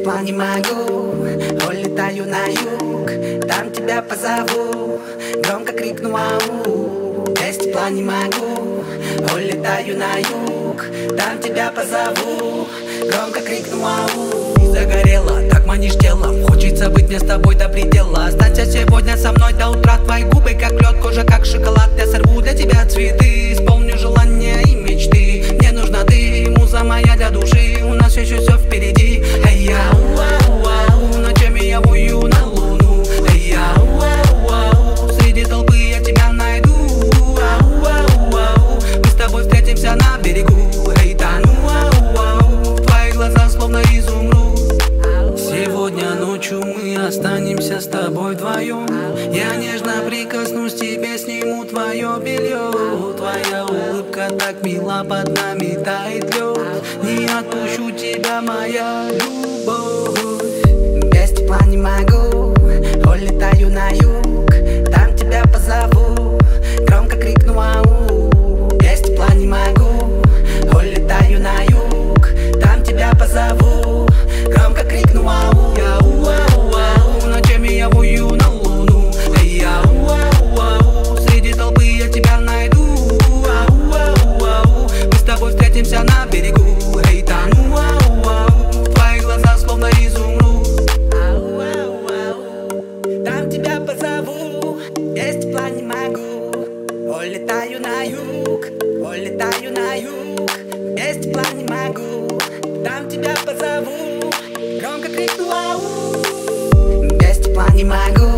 тепла не могу. Улетаю на юг, там тебя позову. Громко крикну ау. Без тепла не могу. Улетаю на юг, там тебя позову. Громко крикну ау. Ты загорела, так манишь телом. Хочется быть мне с тобой до предела. Останься сегодня со мной до утра. Твои губы как лед, кожа как шоколад. Я сорву для тебя цветы, исполню желания и мечты. Мне нужна ты, муза моя для души. У нас еще все впереди. Эй, ау, ау, ау, ночами я вую на луну. Эй, ау, ау, ау, среди толпы я тебя найду. Ау, ау, ау, мы с тобой встретимся на берегу. Эй, тану, ау, ау, твои глаза словно изумруд. Сегодня ночью мы останемся с тобой вдвоем. Я нежно прикоснусь к тебе, сниму твое белье. Твоя улыбка так мила, под нами тает лед. Не отпущу тебя, моя любовь. Без тепла не могу, улетаю на юг, там тебя позову. Громко крикну ау. Без тепла не могу, улетаю на юг, там тебя позову. Громко крикну ау. Ау, ау, ау, ночами я вую на луну. Эй, ау, ау, ау, среди толпы я тебя найду. Ау, ау, ау, мы с тобой встретимся на берегу. Эй, тану, ау, ау, твои глаза словно изумруд. Ау, ау, ау, там тебя позову. Без тепла не могу. Улетаю на юг, улетаю на юг. Без тепла не могу, там тебя позову. Громко крикну ау. Без тепла не могу.